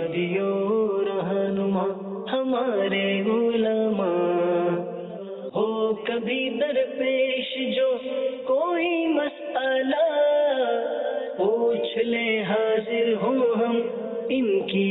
हादियो रहनुमा हमारे उलमा, हो कभी दरपेश जो कोई मसला, पूछ ले हाजिर हूँ हम इनकी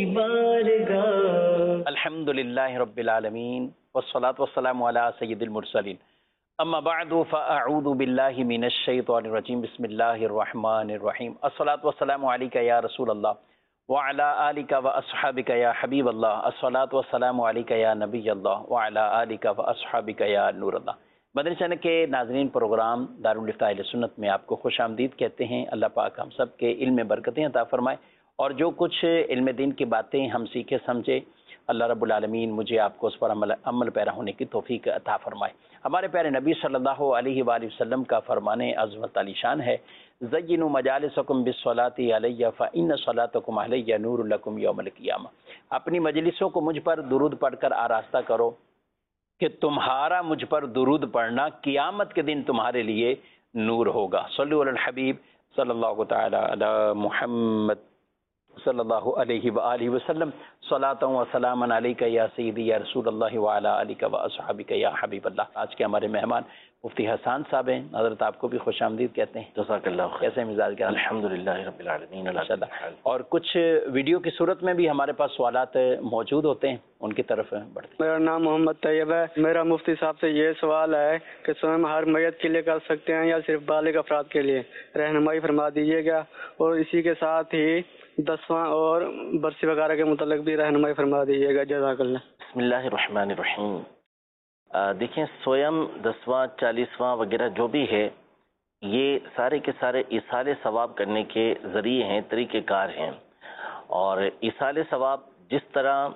बारगाह। अल्हम्दुलिल्लाहि रब्बिल आलमीन वस्सलातु वस्सलामु अला सय्यिदिल मुरसलीन, अम्मा बअदु फ़अऊज़ु बिल्लाहि मिनश शैतानिर रजीम, बिस्मिल्लाहिर रहमानिर रहीम। अस्सलातु वस्सलामु अलैका या रसूलल्लाह व अला आलिका व अस्हाबिका या हबीबल्लाह, अस्सलातु वस्सलामु अलैका या नबीयल्लाह व अला आलिका व अस्हाबिका या नूरल्लाह। मदनी चैनल के नाज़रीन, प्रोग्राम दारुल इफ्ता अहले सुन्नत में आपको खुशामदीद कहते हैं। अल्लाह पाक हम सब के इल्म में बरकतें अता फरमाए और जो कुछ इल्म दीन की बातें हम सीखे समझे, अल्लाह रब्बुल आलमीन मुझे आपको उस पर अमल पैरा होने की तौफीक अता फरमाए। हमारे प्यारे नबी सल्लल्लाहु अलैहि वसल्लम का फरमाने अज़मत अलीशान है, ज़य्यिनु मजालिसकुम बिस्सलाति अलैया फ़इन्न सलातकुम अलैया नूरुल लकुम यौमल क़ियामा। अपनी मजलिसों को मुझ पर दुरूद पढ़कर आरास्ता करो कि तुम्हारा मुझ पर दुरूद पढ़ना क़ियामत के दिन तुम्हारे लिए नूर होगा। सल्लु अलल हबीब सल्लल्लाहु तआला अला मुहम्मद सल्लल्लाहु अलैहि व आलिहि वसल्लम, सलातन व सलामन अलैका या सय्यदी या रसूलल्लाह व अला आलिका व अस्हाबिका या हबीबल्लाह। आज के हमारे मेहमान मुफ्ती हसन साहब हैं। हज़रत आपको भी खुशामदीद कहते हैं। जज़ाकल्लाह। कैसे मिजाज के? अल्हम्दुलिल्लाह रब्बिल आलमीन। और कुछ वीडियो की सूरत में भी हमारे पास सवालात मौजूद होते हैं, उनकी तरफ बढ़ते हैं। मेरा नाम मोहम्मद तैयब है। मेरा मुफ्ती साहब से ये सवाल है कि स्वयं हर मैयत के लिए कर सकते हैं या सिर्फ बालिग अफराद के लिए? रहनुमाई फरमा दीजिएगा। और इसी के साथ ही 10वां और बरसी वगैरह के मुतल्लिक भी रहनुमाई फरमा दीजिएगा। जज़ाकल्लाह। बिस्मिल्लाहिर्रहमानिर्रहीम। देखें, स्वयं 10वां 40वां वगैरह जो भी है, ये सारे के सारे इसाले सवाब करने के ज़रिए हैं, तरीक़ेकार हैं। और इसाले सवाब जिस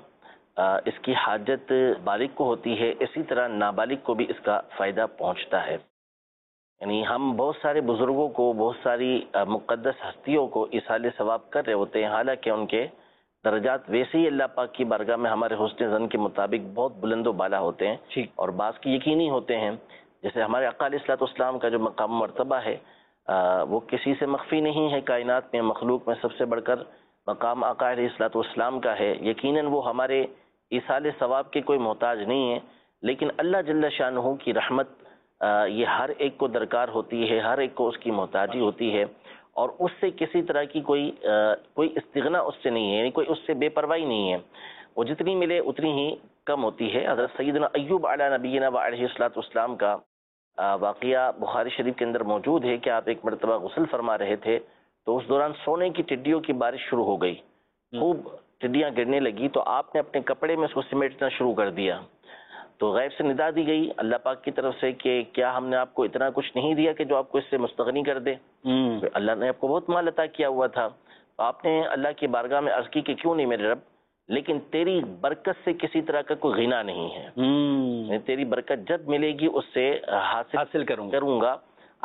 तरह इसकी हाजत बालिग को होती है, इसी तरह नाबालिग को भी इसका फ़ायदा पहुंचता है। यानी हम बहुत सारे बुज़ुर्गों को, बहुत सारी मुक़द्दस हस्तियों को इसाले सवाब कर रहे होते हैं, हालांकि उनके दर्जात वैसे ही अल्लाह पाक की बारगाह में हमारे हुस्न ज़न के मुताबिक बहुत बुलंद व बाला होते हैं और बाज़ की यकीनी होते हैं। जैसे हमारे आका अलैहिस्सलाम का जो मकाम मर्तबा है, वो किसी से मख्फी नहीं है। कायनात में, मखलूक में सबसे बढ़कर मकाम आका अलैहिस्सलाम का है। यकीनन वो हमारे इसाले सवाब के कोई मोहताज नहीं है, लेकिन अल्लाह जल्ल शानुहु की रहमत ये हर एक को दरकार होती है, हर एक को उसकी मोहताजी होती है और उससे किसी तरह की कोई इस्तिग़ना उससे नहीं है, कोई उससे बेपरवाही नहीं है। वो जितनी मिले उतनी ही कम होती है। हज़रत सैयदना अय्यूब अला नबीना व अलैहिस्सलाम का वाक़या बुखारी शरीफ के अंदर मौजूद है कि आप एक मरतबा गुस्ल फरमा रहे थे, तो उस दौरान सोने की टिड्डियों की बारिश शुरू हो गई, खूब टिड्डियाँ गिरने लगी, तो आपने अपने कपड़े में उसको समेटना शुरू कर दिया। तो गैब से निदा दी गई अल्लाह पाक की तरफ से कि क्या हमने आपको इतना कुछ नहीं दिया कि जो आपको इससे मुस्तगनी कर दे? तो अल्लाह ने आपको बहुत माल अता किया हुआ था। तो आपने अल्लाह की बारगाह में अर्ज़ की कि क्यों नहीं मेरे रब, लेकिन तेरी बरकत से किसी तरह का कोई गिना नहीं है। तेरी बरकत जब मिलेगी उससे हासिल करूंगा।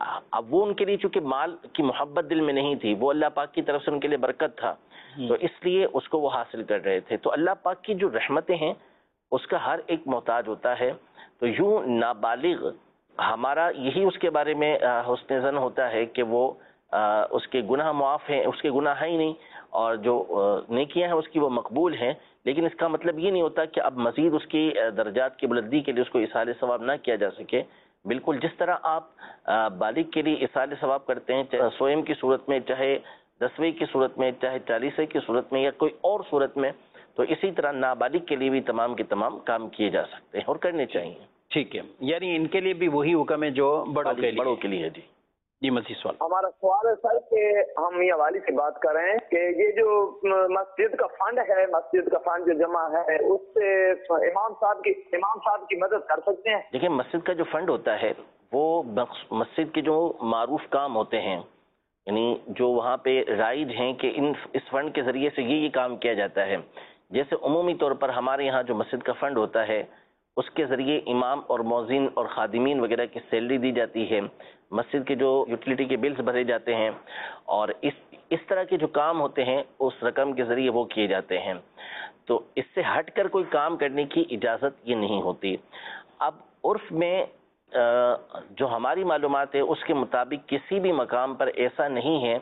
अब वो उनके लिए चूंकि माल की मोहब्बत दिल में नहीं थी, वो अल्लाह पाक की तरफ से उनके लिए बरकत था, तो इसलिए उसको वो हासिल कर रहे थे। तो अल्लाह पाक की जो रहमतें हैं उसका हर एक मोहताज होता है। तो यूं नाबालिग हमारा यही उसके बारे में हुस्न ज़न होता है कि वो उसके गुनाह मुआफ़ हैं, उसके गुनाह है ही नहीं, और जो नेकियां हैं उसकी वो मकबूल हैं। लेकिन इसका मतलब ये नहीं होता कि अब मज़ीद उसकी दर्जात की बुलंदी के लिए उसको इसाले सवाब ना किया जा सके। बिल्कुल जिस तरह आप बालिग के लिए इसाले सवाब करते हैं, चाहे स्वयं की सूरत में, चाहे 10वें की सूरत में, चाहे 40वें की सूरत में या कोई और सूरत में, तो इसी तरह नाबालिग के लिए भी तमाम के तमाम काम किए जा सकते हैं और करने चाहिए। ठीक है, यानी इनके लिए भी वही हुक्म है जो बड़ों के लिए है। जी जी, मज़ीद सवाल। हमारा सवाल है सर कि हम मियां वाली से बात कर रहे हैं कि ये जो मस्जिद का फंड है, मस्जिद का फंड जो जमा है, उससे इमाम साहब की मदद कर सकते हैं? देखिए, मस्जिद का जो फंड होता है वो मस्जिद के जो मारूफ काम होते हैं, यानी जो वहाँ पे राइज हैं कि इस फंड के ज़रिए से ये काम किया जाता है। जैसे उमूमी तौर पर हमारे यहाँ जो मस्जिद का फंड होता है उसके ज़रिए इमाम और मौज़िन और खादिमीन वगैरह की सैलरी दी जाती है, मस्जिद के जो यूटिलिटी के बिल्स भरे जाते हैं, और इस तरह के जो काम होते हैं उस रकम के ज़रिए वो किए जाते हैं। तो इससे हट कर कोई काम करने की इजाज़त ये नहीं होती। अब उर्फ़ में जो हमारी मालूमात है उसके मुताबिक किसी भी मकाम पर ऐसा नहीं है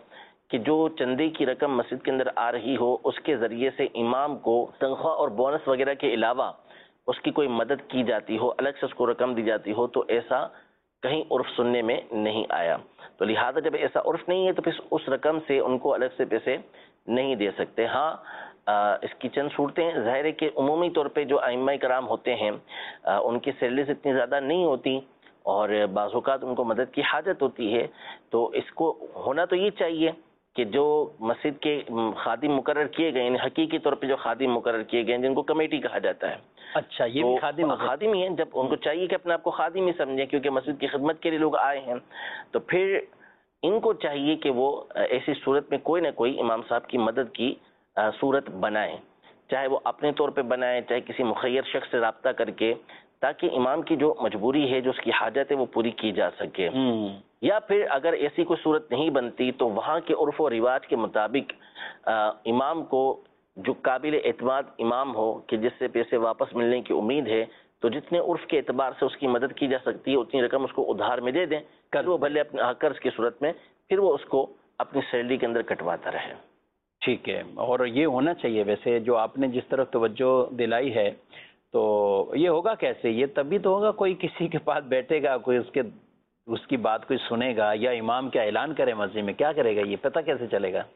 کہ جو چندے کی رقم مسجد کے اندر آ رہی ہو اس کے ذریعے سے امام کو تنخواہ اور بونس وغیرہ کے علاوہ اس کی کوئی مدد کی جاتی ہو، الگ سے اس کو رقم دی جاتی ہو، تو ایسا کہیں عرف سننے میں نہیں آیا. تو لہٰذا جب ایسا عرف نہیں ہے تو پھر اس رقم سے ان کو الگ سے پیسے نہیں دے سکتے. ہاں اس کی چند صورتیں ظاہر ہے کہ عمومی طور پہ جو ائمہ کرام ہوتے ہیں ان کی سیلریز اتنی زیادہ نہیں ہوتی اور بعض اوقات ان کو مدد کی حاجت ہوتی ہے، تو اس کو ہونا تو یہ چاہیے کہ جو مسجد کے خادم مقرر کیے گئے ہیں، حقیقی طور پہ جو خادم مقرر کیے گئے ہیں جن کو کمیٹی کہا جاتا ہے. اچھا، یہ بھی خادم ہی ہیں. جب ان کو چاہیے کہ اپنے آپ کو خادم ہی سمجھیں کیونکہ مسجد کی خدمت کے لیے لوگ آئے ہیں، تو پھر ان کو چاہیے کہ وہ ایسی صورت میں کوئی نہ کوئی امام صاحب کی مدد کی صورت بنائیں، چاہے وہ اپنے طور پہ بنائیں چاہے کسی مخیر شخص سے رابطہ کر کے، تاکہ امام کی جو مجبوری ہے، جو اس کی حاجت ہے، وہ پوری کی جا سکے. یا پھر اگر ایسی کوئی صورت نہیں بنتی تو وہاں کے عرف و رواج کے مطابق امام کو جو قابل اعتماد امام ہو کہ جس سے پیسے واپس ملنے کی امید ہے، تو جتنے عرف کے اعتبار سے اس کی مدد کی جا سکتی ہے اتنی رقم اس کو ادھار میں دے دیں، پھر وہ بھلے اپنے قرض کی صورت میں پھر وہ اس کو اپنی سیلری کے اندر کٹواتا رہے. ٹھیک ہے، اور یہ ہونا چاہیے. ویسے جو آپ نے جس طرف توجہ دلائی ہے تو یہ ہوگا کیسے؟ یہ تبھی تو ہوگا کوئی کسی کے پاس بیٹھے گا، کوئی اس کی بات کوئی سنے گا، یا امام کیا اعلان کرے مسجد میں، کیا کرے گا؟ یہ پتہ کیسے چلے گا؟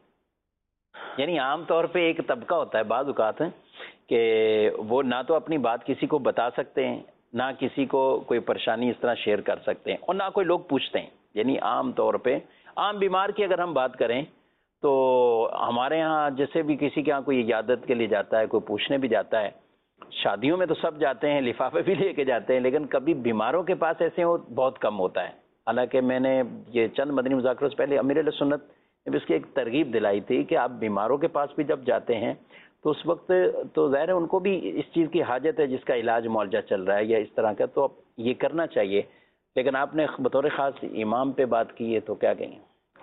یعنی عام طور پہ ایک طبقہ ہوتا ہے بعض اوقات کہ وہ نہ تو اپنی بات کسی کو بتا سکتے ہیں، نہ کسی کو کوئی پریشانی اس طرح شیئر کر سکتے ہیں، اور نہ کوئی لوگ پوچھتے ہیں. یعنی عام طور پہ عام بیمار کی اگر ہم بات کریں تو ہمارے ہاں جیسے بھی کسی کے ہاں کوئی عیادت کے لیے جاتا ہے، کوئی پوچھنے بھی جاتا ہے، شادیوں میں تو سب جاتے ہیں، لفافے بھی لے کے جاتے ہیں، لیکن کبھی بیماروں کے پاس ایسے بہت کم ہوتا ہے. حالانکہ میں نے یہ چند مدنی مذاکروں سے پہلے امیر اہل سنت نے اس کی ایک ترغیب دلائی تھی کہ آپ بیماروں کے پاس بھی جب جاتے ہیں تو اس وقت تو ظاہر ہے ان کو بھی اس چیز کی حاجت ہے جس کا علاج معالجہ چل رہا ہے یا اس طرح کا، تو اب یہ کرنا چاہیے. لیکن آپ نے بطور خاص امام پہ بات کی ہے تو کیا کہیں؟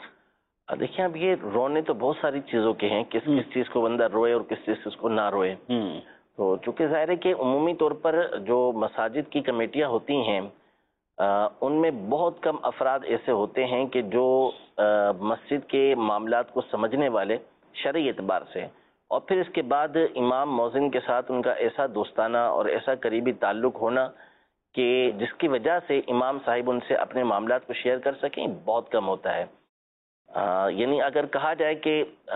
دیکھیں اب یہ رونے تو بہت ساری چیزوں کے ہیں، کس چیز کو بندہ روئے اور کس چیز کو نہ روئے. تو چونکہ ظاہر ہے کہ عمومی طور پر جو مساجد کی کمیٹیاں ہوتی ہیں ان میں بہت کم افراد ایسے ہوتے ہیں کہ جو مسجد کے معاملات کو سمجھنے والے شرعی اعتبار سے، اور پھر اس کے بعد امام مؤذن کے ساتھ ان کا ایسا دوستانہ اور ایسا قریبی تعلق ہونا کہ جس کی وجہ سے امام صاحب ان سے اپنے معاملات کو شیئر کر سکیں، بہت کم ہوتا ہے. یعنی اگر کہا جائے کہ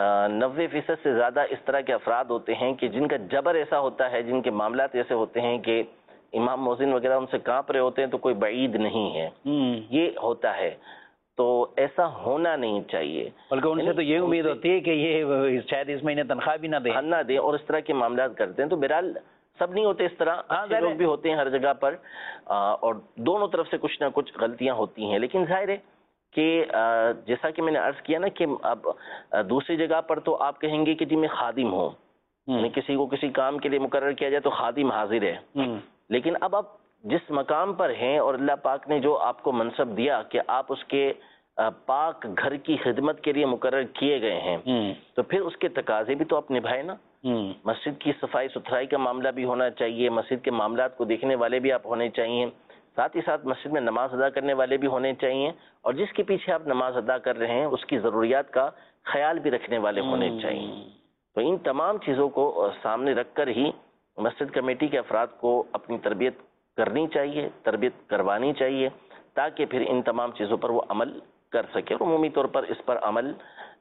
90% سے زیادہ اس طرح کے افراد ہوتے ہیں کہ جن کا جبر ایسا ہوتا ہے، جن کے معاملات ایسے ہوتے ہیں کہ امام مؤذن وغیرہ ان سے کانپ رہے ہوتے ہیں تو کوئی بعید نہیں ہے. یہ ہوتا ہے، تو ایسا ہونا نہیں چاہیے. بلکہ ان سے تو یہ امید ہوتی ہے کہ یہ شاید اس مہینے تنخواہ بھی نہ دیں اور اس طرح کے معاملات کرتے ہیں. تو بہرحال سب نہیں ہوتے اس طرح، اچھے لوگ بھی ہوتے ہیں ہر جگہ پر، اور دونوں طرف سے کچھ نہ کچھ غلطیاں ہوتی ہیں. لیکن ظاہر ہے کہ جیسا کہ میں نے عرض کیا نا کہ اب دوسری جگہ پر تو آپ کہیں گے کہ جی میں خادم ہوں، یعنی کسی کو کسی کام کے لیے مقرر کیا جائے تو خادم حاضر ہے. لیکن اب آپ جس مقام پر ہیں اور اللہ پاک نے جو آپ کو منصب دیا کہ آپ اس کے پاک گھر کی خدمت کے لیے مقرر کیے گئے ہیں، تو پھر اس کے تقاضے بھی تو آپ نبھائیں نا. مسجد کی صفائی ستھرائی کا معاملہ بھی ہونا چاہیے، مسجد کے معاملات کو دیکھنے والے بھی آپ ہونے چاہیے، ساتھ ہی ساتھ مسجد میں نماز ادا کرنے والے بھی ہونے چاہیے، اور جس کے پیچھے آپ نماز ادا کر رہے ہیں اس کی ضروریات کا خیال بھی رکھنے والے ہونے چاہیے. تو ان تمام چیزوں کو سامنے رکھ کر ہی مسجد کمیٹی کے افراد کو اپنی تربیت کرنی چاہیے، تربیت کروانی چاہیے، تاکہ پھر ان تمام چیزوں پر وہ عمل کر سکے. اور عمومی طور پر اس پر عمل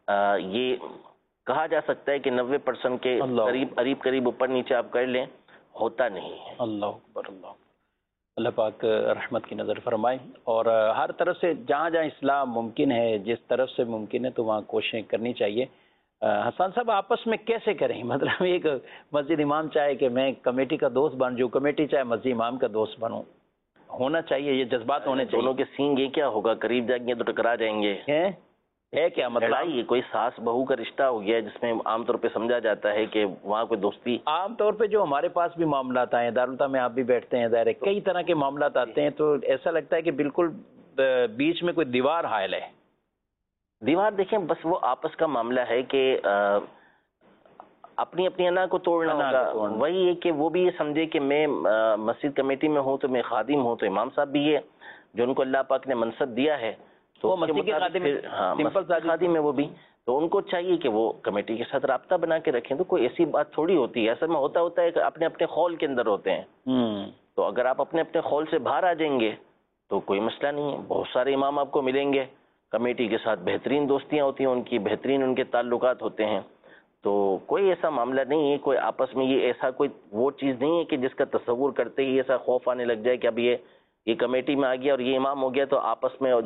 یہ کہا جا سکتا ہے کہ 90% کے قریب اوپر نیچے آپ کر لیں، ہوتا نہیں ہے. اللہ اکبر، اللہ پاک رحمت کی نظر فرمائے، اور ہر طرف سے جہاں جہاں اصلاح ممکن ہے، جس طرف سے ممکن ہے تو وہاں کوششیں کرنی چاہیے. حسان صاحب آپس میں کیسے کریں؟ مطلب ایک مسجد امام چاہے کہ میں کمیٹی کا دوست بن جاؤں، کمیٹی چاہے مسجد امام کا دوست بنوں، ہونا چاہیے، یہ جذبات ہونے چاہیے. دونوں کے سینگ یہ کیا ہوگا، قریب جائیں گے تو ٹکرا جائیں گے. ہے کیا مطلب؟ یہ کوئی ساس بہو کا رشتہ ہو گیا جس میں عام طور پہ سمجھا جاتا ہے کہ وہاں کوئی دوستی. عام طور پہ جو ہمارے پاس بھی معاملات آئے ہیں، دارالفتہ میں آپ بھی بیٹھتے ہیں، ظاہر ہے کئی طرح کے معاملات آتے ہیں، تو ایسا لگتا ہے کہ بالکل بیچ میں کوئی دیوار حائل ہے. دیوار دیکھیں بس وہ آپس کا معاملہ ہے کہ اپنی اپنی انا کو توڑنا ہوگا. وہی ہے کہ وہ بھی یہ سمجھے کہ میں مسجد کمیٹی میں ہوں تو میں خادم ہوں، تو امام صاحب بھی یہ جو ان کو اللہ پاک نے منصب دیا ہے تو مسجد کے خادم، خادم ہے وہ بھی. تو ان کو چاہیے کہ وہ کمیٹی کے ساتھ رابطہ بنا کے رکھیں. تو کوئی ایسی بات تھوڑی ہوتی ہے, اصل میں ہوتا ہے کہ اپنے اپنے خول کے اندر ہوتے ہیں. تو اگر آپ اپنے اپنے خول سے باہر آ جائیں گے تو کوئی مسئلہ نہیں ہے. بہت سارے امام آپ کو ملیں گے, کمیٹی کے ساتھ بہترین دوستیاں ہوتی ہیں ان کی, بہترین ان کے تعلقات ہوتے ہیں. تو کوئی ایسا معاملہ نہیں ہے, کوئی آپس میں یہ ایسا کوئی وہ چیز نہیں ہے کہ جس کا تصور کرتے ہی ایسا خوف آنے لگ جائے کہ اب یہ کمیٹی میں آ گیا اور یہ امام ہو گیا تو آپس میں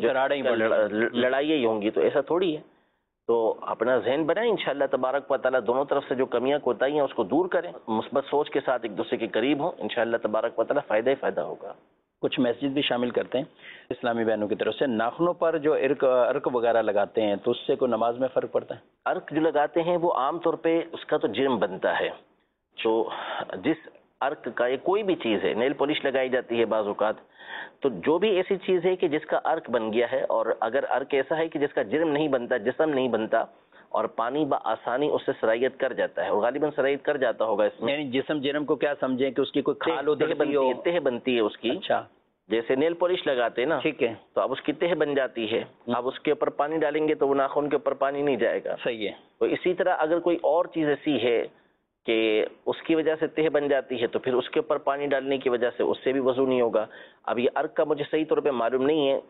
لڑائیاں ہی ہوں گی. تو ایسا تھوڑی ہے. تو اپنا ذہن بنائیں, انشاءاللہ تبارک و تعالیٰ دونوں طرف سے جو کمیاں کوتاہیاں ہیں اس کو دور کریں, مثبت سوچ کے ساتھ ایک دوسرے کے قریب ہوں, انشاءاللہ تبارک و تعالیٰ فائدہ ہی فائدہ ہوگا. کچھ میسیج بھی شامل کرتے ہیں اسلامی بہنوں کی طرف سے. ناخنوں پر جو عرق وغیرہ لگاتے ہیں تو اس سے کوئی نماز میں فرق پڑتا ہے؟ عرق جو لگاتے ہیں وہ عام طور پہ اس کا تو جرم بنتا ہے. تو جس عرق کا, یہ کوئی بھی چیز ہے, نیل پالش لگائی جاتی ہے بعض اوقات, تو جو بھی ایسی چیز ہے کہ جس کا عرق بن گیا ہے, اور اگر عرق ایسا ہے کہ جس کا جرم نہیں بنتا, جسم نہیں بنتا, اور پانی بآسانی اس سے سرائیت کر جاتا ہے, اور غالباً سرائیت کر جاتا ہوگا اس میں. یعنی جسم جرم کو کیا سمجھیں کہ اس کی کوئی کھال تہ بنتی ہے اس کی. اچھا, جیسے نیل پالش لگاتے ہیں نا, ٹھیک ہے, تو اب اس کی تہ بن جاتی ہے, اب اس کے اوپر پانی ڈالیں گے تو وہ ناخن کے اوپر پانی نہیں جائے گا. صحیح ہے. تو اسی طرح اگر کوئی اور چیز ایسی ہے کہ اس کی وجہ سے تہ بن جاتی ہے تو پھر اس کے اوپر پانی ڈالنے کی وجہ سے اس سے بھی وضو نہیں ہوگا. اب یہ عرق کا مجھے صحیح طور پہ معلوم نہیں ہے,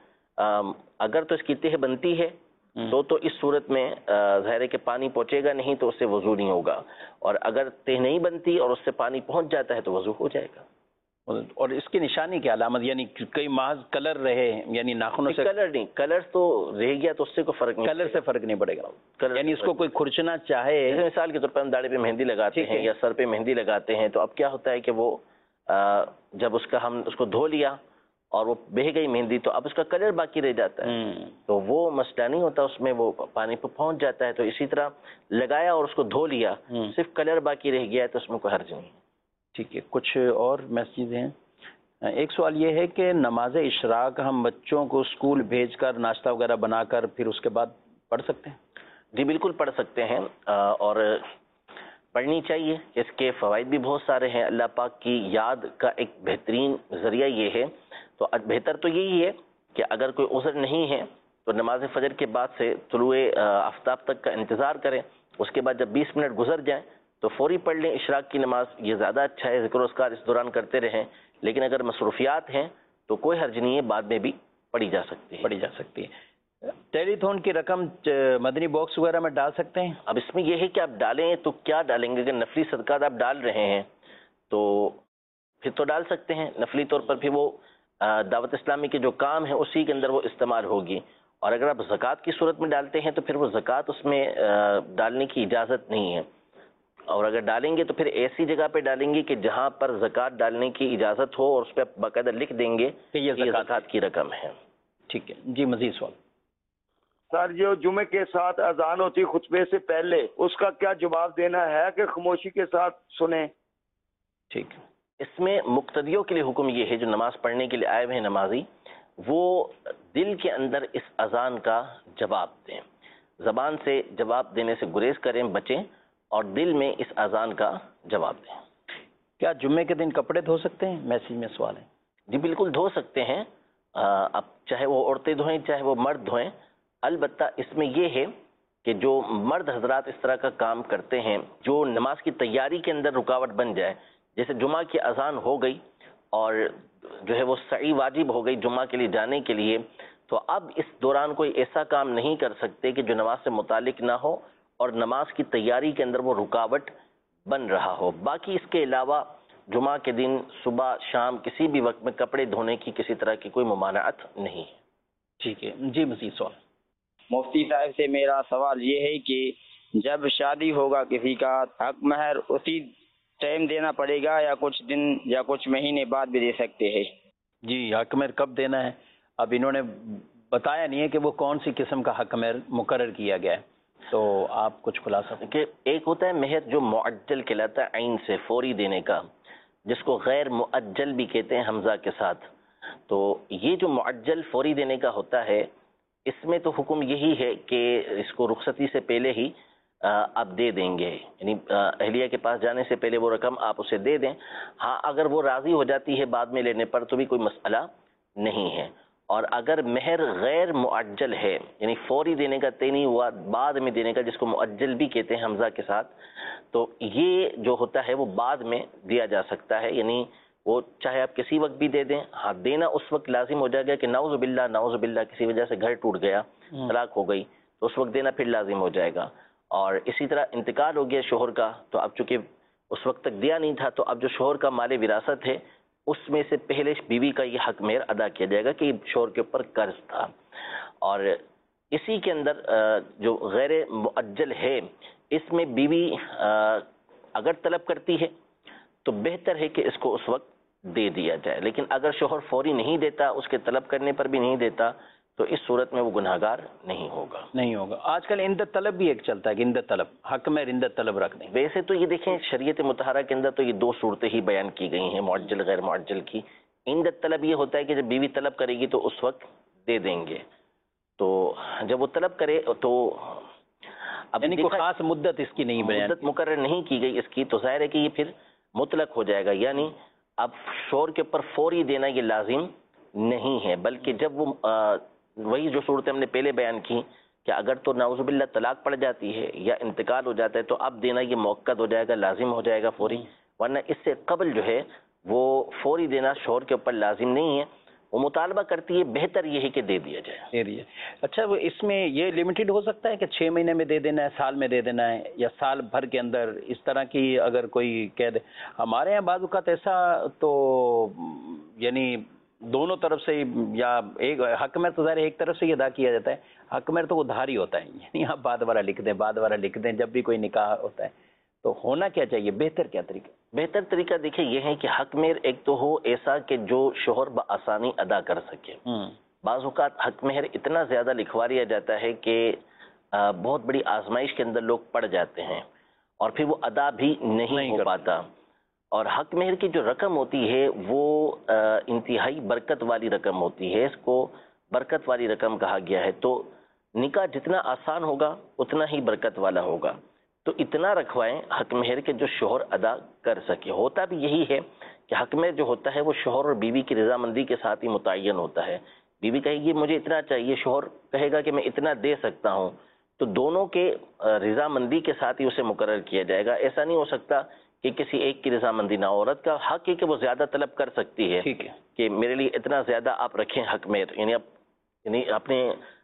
اگر تو اس کی تہ بنتی ہے تو اس صورت میں ظاہر ہے کہ پانی پہنچے گا نہیں تو اس سے وضو نہیں ہوگا, اور اگر تہ نہیں بنتی اور اس سے پانی پہنچ جاتا ہے تو وضو ہو جائے گا. اور اس کی نشانی کیا علامت, یعنی کئی محض کلر رہے, یعنی ناخنوں سے کلر نہیں, کلر تو رہ گیا تو اس سے کوئی فرق نہیں, کلر سے فرق نہیں پڑے گا, یعنی اس کو کوئی کھرچنا چاہے, مثال کے طور پر ہم داڑھی پہ مہندی لگاتے ہیں یا سر پہ مہندی لگاتے ہیں, تو اب کیا ہوتا ہے کہ وہ جب ہم اس کو دھو لیا اور وہ بہہ گئی مہندی تو اب اس کا کلر باقی رہ جاتا ہے, تو وہ مسئلہ نہیں ہوتا, اس میں وہ پانی پہ پہنچ جاتا ہے. تو اسی طرح لگایا اور اس کو دھو لیا, صرف کلر باقی رہ گیا ہے تو اس میں کوئی حرج نہیں. ٹھیک ہے. کچھ اور میسیج ہیں. ایک سوال یہ ہے کہ نماز اشراق ہم بچوں کو اسکول بھیج کر ناشتہ وغیرہ بنا کر پھر اس کے بعد پڑھ سکتے ہیں؟ جی بالکل پڑھ سکتے ہیں, اور پڑھنی چاہیے. اس کے فوائد بھی بہت سارے ہیں. اللہ پاک کی یاد کا ایک بہترین ذریعہ یہ ہے. تو بہتر تو یہی ہے کہ اگر کوئی عذر نہیں ہے تو نماز فجر کے بعد سے طلوع آفتاب تک کا انتظار کریں, اس کے بعد جب 20 منٹ گزر جائیں تو فوری پڑھ لیں اشراق کی نماز. یہ زیادہ اچھا ہے, ذکر و اذکار اس دوران کرتے رہیں. لیکن اگر مصروفیات ہیں تو کوئی حرج نہیں ہے, بعد میں بھی پڑھی جا سکتی ہے. ٹیلی تھون کی رقم مدنی باکس وغیرہ میں ڈال سکتے ہیں؟ اب اس میں یہ ہے کہ آپ ڈالیں تو کیا ڈالیں گے. اگر نفلی صدقات آپ ڈال رہے ہیں تو پھر تو ڈال سکتے ہیں نفلی طور پر, پھر وہ دعوت اسلامی کے جو کام ہیں اسی کے اندر وہ استعمال ہوگی. اور اگر آپ زکوٰۃ کی صورت میں ڈالتے ہیں تو پھر وہ زکوٰۃ اس میں ڈالنے کی اجازت نہیں ہے. اور اگر ڈالیں گے تو پھر ایسی جگہ پہ ڈالیں گے کہ جہاں پر زکوٰۃ ڈالنے کی اجازت ہو, اور اس پہ باقاعدہ لکھ دیں گے کہ یہ زکوٰۃ کی رقم ہے. ٹھیک ہے جی. مزید سوال. سر جو جمعے کے ساتھ اذان ہوتی خطبے سے پہلے, اس کا کیا جواب دینا ہے کہ خاموشی کے ساتھ سنیں؟ ٹھیک ہے. اس میں مقتدیوں کے لیے حکم یہ ہے, جو نماز پڑھنے کے لیے آئے ہوئے ہیں نمازی, وہ دل کے اندر اس اذان کا جواب دیں. زبان سے جواب دینے سے گریز کریں, بچیں, اور دل میں اس اذان کا جواب دیں. کیا جمعے کے دن کپڑے دھو سکتے ہیں؟ میسیج میں سوال ہے. جی بالکل دھو سکتے ہیں. اب چاہے وہ عورتیں دھوئیں چاہے وہ مرد دھوئیں. البتہ اس میں یہ ہے کہ جو مرد حضرات اس طرح کا کام کرتے ہیں جو نماز کی تیاری کے اندر رکاوٹ بن جائے, جیسے جمعہ کی اذان ہو گئی اور جو ہے وہ سعی واجب ہو گئی جمعہ کے لیے جانے کے لیے, تو اب اس دوران کوئی ایسا کام نہیں کر سکتے کہ جو نماز سے متعلق نہ ہو اور نماز کی تیاری کے اندر وہ رکاوٹ بن رہا ہو. باقی اس کے علاوہ جمعہ کے دن صبح شام کسی بھی وقت میں کپڑے دھونے کی کسی طرح کی کوئی ممانعت نہیں ہے. ٹھیک ہے جی. مزید سوال. مفتی صاحب سے میرا سوال یہ ہے کہ جب شادی ہوگا کسی کا, حق مہر اسی ٹائم دینا پڑے گا یا کچھ دن یا کچھ مہینے بعد بھی دے سکتے ہیں؟ جی, حق مہر کب دینا ہے اب انہوں نے بتایا نہیں ہے کہ وہ کون سی قسم کا حق مہر مقرر کیا گیا ہے, تو آپ کچھ خلاصہ کہ ایک ہوتا ہے مہر جو معجل کہلاتا ہے عین سے فوری دینے کا, جس کو غیر معجل بھی کہتے ہیں حمزہ کے ساتھ. تو یہ جو معجل فوری دینے کا ہوتا ہے اس میں تو حکم یہی ہے کہ اس کو رخصتی سے پہلے ہی آپ دے دیں گے, یعنی اہلیہ کے پاس جانے سے پہلے وہ رقم آپ اسے دے دیں. ہاں اگر وہ راضی ہو جاتی ہے بعد میں لینے پر تو بھی کوئی مسئلہ نہیں ہے. اور اگر مہر غیر معجل ہے یعنی فوری دینے کا طے نہیں ہوا، بعد میں دینے کا، جس کو معجل بھی کہتے ہیں حمزہ کے ساتھ، تو یہ جو ہوتا ہے وہ بعد میں دیا جا سکتا ہے، یعنی وہ چاہے آپ کسی وقت بھی دے دیں، ہاں دینا اس وقت لازم ہو جائے گا کہ نعوذ باللہ کسی وجہ سے گھر ٹوٹ گیا، طلاق ہو گئی، تو اس وقت دینا پھر لازم ہو جائے گا۔ اور اسی طرح انتقال ہو گیا شوہر کا، تو اب چونکہ اس وقت تک دیا نہیں تھا، تو اب جو شوہر کا مال وراثت ہے اس میں سے پہلے بیوی کا یہ حق مہر ادا کیا جائے گا کہ شوہر کے اوپر قرض تھا۔ اور اسی کے اندر جو غیر معجل ہے، اس میں بیوی اگر طلب کرتی ہے تو بہتر ہے کہ اس کو اس وقت دے دیا جائے، لیکن اگر شوہر فوری نہیں دیتا، اس کے طلب کرنے پر بھی نہیں دیتا، تو اس صورت میں وہ گناہگار نہیں ہوگا۔ آج کل عند طلب بھی ایک چلتا ہے کہ عند طلب، حق میں عند طلب رکھ دیں۔ ویسے تو یہ دیکھیں شریعت مطہرہ کے اندر تو یہ دو صورتیں ہی بیان کی گئی ہیں، معجل غیر معجل کی۔ عند طلب یہ ہوتا ہے کہ جب بیوی طلب کرے گی تو اس وقت دے دیں گے، تو جب وہ طلب کرے تو اب یعنی کوئی خاص مدت اس کی نہیں بیان، مدت مقرر نہیں کی گئی اس کی، تو ظاہر ہے کہ یہ پھر مطلق ہو جائے گا، یعنی اب شوہر کے اوپر فوری دینا یہ لازم نہیں ہے، بلکہ جب وہ وہی جو صورتیں ہم نے پہلے بیان کی کہ اگر تو نعوذ باللہ طلاق پڑ جاتی ہے یا انتقال ہو جاتا ہے تو اب دینا یہ موقت ہو جائے گا، لازم ہو جائے گا فوری، ورنہ اس سے قبل جو ہے وہ فوری دینا شوہر کے اوپر لازم نہیں ہے۔ وہ مطالبہ کرتی ہے، بہتر یہ ہے کہ دے دیا جائے۔ اچھا، وہ اس میں یہ لمیٹڈ ہو سکتا ہے کہ 6 مہینے میں دے دینا ہے، سال میں دے دینا ہے، یا سال بھر کے اندر اس طرح کی اگر کوئی کہہ دے؟ ہمارے یہاں بعض اوقات ایسا تو یعنی دونوں طرف سے، یا ایک حق میں تو ظاہر ایک طرف سے ہی ادا کیا جاتا ہے، حق میں تو وہ ادھاری ہوتا ہے، یعنی آپ بعد والا لکھ دیں جب بھی کوئی نکاح ہوتا ہے، تو ہونا کیا چاہیے؟ بہتر کیا طریقہ؟ بہتر طریقہ دیکھیں یہ ہے کہ حق مہر ایک تو ہو ایسا کہ جو شوہر بآسانی ادا کر سکے۔ بعض اوقات حق مہر اتنا زیادہ لکھوا لیا جاتا ہے کہ بہت بڑی آزمائش کے اندر لوگ پڑ جاتے ہیں اور پھر وہ ادا بھی نہیں ہو پاتا، اور حق مہر کی جو رقم ہوتی ہے وہ انتہائی برکت والی رقم ہوتی ہے، اس کو برکت والی رقم کہا گیا ہے، تو نکاح جتنا آسان ہوگا اتنا ہی برکت والا ہوگا، تو اتنا رکھوائیں حق مہر کے جو شوہر ادا کر سکے۔ ہوتا بھی یہی ہے کہ حق مہر جو ہوتا ہے وہ شوہر اور بیوی کی رضامندی کے ساتھ ہی متعین ہوتا ہے۔ بیوی کہے گی مجھے اتنا چاہیے، شوہر کہے گا کہ میں اتنا دے سکتا ہوں، تو دونوں کے رضامندی کے ساتھ ہی اسے مقرر کیا جائے گا۔ ایسا نہیں ہو سکتا کہ کسی ایک کی رضامندی نہ ہو۔ عورت کا حق ہے کہ وہ زیادہ طلب کر سکتی ہے کہ میرے لیے اتنا زیادہ آپ رکھیں حق مہر، یعنی اپنے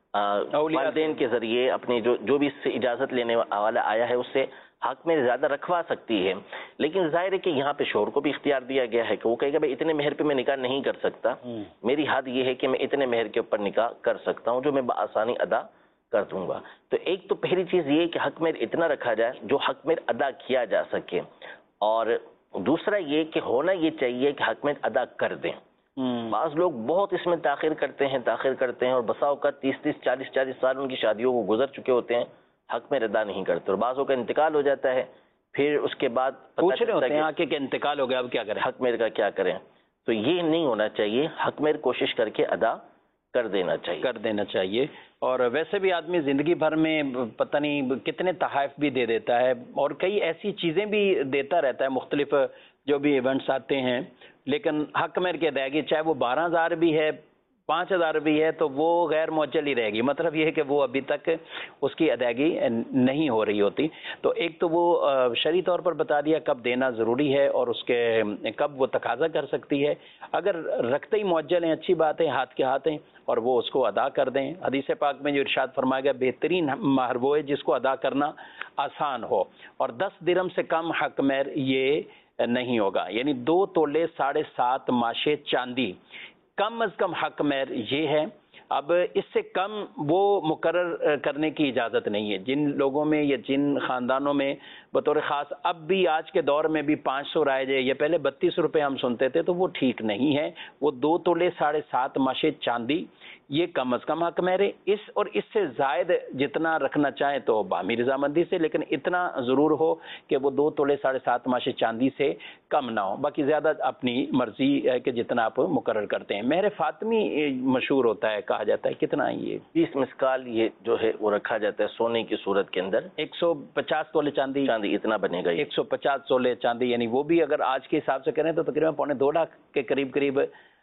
والدین کے ذریعے، اپنے جو بھی اس سے اجازت لینے والا آیا ہے اس سے حق میں زیادہ رکھوا سکتی ہے، لیکن ظاہر ہے کہ یہاں پہ شوہر کو بھی اختیار دیا گیا ہے کہ وہ کہے گا بھائی اتنے مہر پہ میں نکاح نہیں کر سکتا، میری حد یہ ہے کہ میں اتنے مہر کے اوپر نکاح کر سکتا ہوں جو میں بآسانی ادا کر دوں گا۔ تو ایک تو پہلی چیز یہ کہ حق مہر اتنا رکھا جائے جو حق مہر ادا کیا جا سکے، اور دوسرا یہ کہ ہونا یہ چاہیے کہ حق مہر ادا کر دیں۔ بعض لوگ بہت اس میں تاخیر کرتے ہیں اور بسا اوقات 30 40 سال ان کی شادیوں کو گزر چکے ہوتے ہیں، حق میں ادا نہیں کرتے، اور بعضوں کا انتقال ہو جاتا ہے، پھر اس کے بعد پوچھ رہے ہوتے ہیں آ کے کہ انتقال ہو گیا اب کیا کریں، حق مہر کا کیا کریں۔ تو یہ نہیں ہونا چاہیے، حق مہر کوشش کر کے ادا کر دینا چاہیے۔ اور ویسے بھی آدمی زندگی بھر میں پتہ نہیں کتنے تحائف بھی دے دیتا ہے، اور کئی ایسی چیزیں بھی دیتا رہتا ہے، مختلف جو بھی ایونٹس آتے ہیں، لیکن حق مہر کی ادائیگی چاہے وہ 12,000 بھی ہے، 5,000 بھی ہے، تو وہ غیر معجل ہی رہے گی۔ مطلب یہ ہے کہ وہ ابھی تک اس کی ادائیگی نہیں ہو رہی ہوتی۔ تو ایک تو وہ شرعی طور پر بتا دیا کب دینا ضروری ہے اور اس کے کب وہ تقاضا کر سکتی ہے۔ اگر رکھتے ہی معجل ہیں اچھی بات ہے، ہاتھ کے ہاتھ ہیں، اور وہ اس کو ادا کر دیں۔ حدیث پاک میں جو ارشاد فرمایا گیا بہترین مہر وہ ہے جس کو ادا کرنا آسان ہو، اور 10 درہم سے کم حق مہر یہ نہیں ہوگا، یعنی 2 تولے 7.5 ماشے چاندی کم از کم حق مہر یہ ہے۔ اب اس سے کم وہ مقرر کرنے کی اجازت نہیں ہے۔ جن لوگوں میں یا جن خاندانوں میں بطور خاص اب بھی آج کے دور میں بھی 500 رائج ہے، یا پہلے 32 روپے ہم سنتے تھے، تو وہ ٹھیک نہیں ہے۔ وہ 2 تولے 7.5 ماشے چاندی یہ کم از کم حق مہر ہے۔ اور اس سے زائد جتنا رکھنا چاہیں تو باہمی رضامندی سے، لیکن اتنا ضرور ہو کہ وہ 2 تولے 7.5 ماشے چاندی سے کم نہ ہو، باقی زیادہ اپنی مرضی ہے کہ جتنا آپ مقرر کرتے ہیں۔ مہر فاطمی مشہور ہوتا ہے، کہا جاتا ہے، کتنا ہے یہ؟ 20 مسکال یہ جو ہے وہ رکھا جاتا ہے سونے کی صورت کے اندر۔ 150 تولے چاندی اتنا بنے گا، 150 تولے چاندی، یعنی وہ بھی اگر آج کے حساب سے کریں تو تقریباً 2.25 لاکھ کے قریب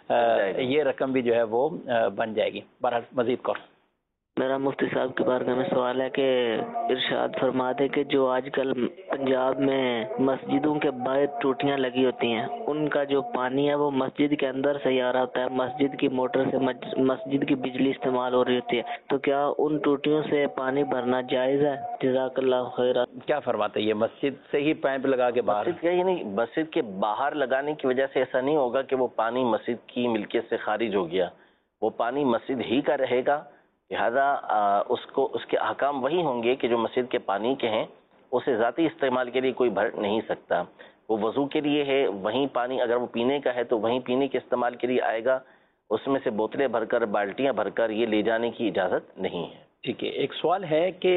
یہ رقم بھی جو ہے وہ بن جائے گی. بہرحال مزید کر میرا مفتی صاحب کی بارگاہ میں سوال ہے کہ ارشاد فرما دے کہ جو آج کل پنجاب میں مسجدوں کے باہر ٹوٹیاں لگی ہوتی ہیں، ان کا جو پانی ہے وہ مسجد کے اندر سے ہی آ رہا ہوتا ہے، مسجد کی موٹر سے مسجد کی بجلی استعمال ہو رہی ہوتی ہے، تو کیا ان ٹوٹیوں سے پانی بھرنا جائز ہے؟ جزاک اللہ خیر. کیا فرماتے ہیں؟ یہ مسجد سے ہی پائپ لگا کے باہر؟ مسجد کا ہی نہیں، مسجد کے باہر لگانے کی وجہ سے ایسا نہیں ہوگا کہ وہ پانی مسجد کی ملکیت سے خارج ہو گیا، وہ پانی مسجد ہی کا رہے گا. لہذا اس کے احکام وہی ہوں گے کہ جو مسجد کے پانی کے ہیں، اسے ذاتی استعمال کے لیے کوئی بھر نہیں سکتا. وہ وضو کے لیے ہے، وہیں پانی اگر وہ پینے کا ہے تو وہیں پینے کے استعمال کے لیے آئے گا. اس میں سے بوتلیں بھر کر، بالٹیاں بھر کر یہ لے جانے کی اجازت نہیں ہے. ٹھیک ہے. ایک سوال ہے کہ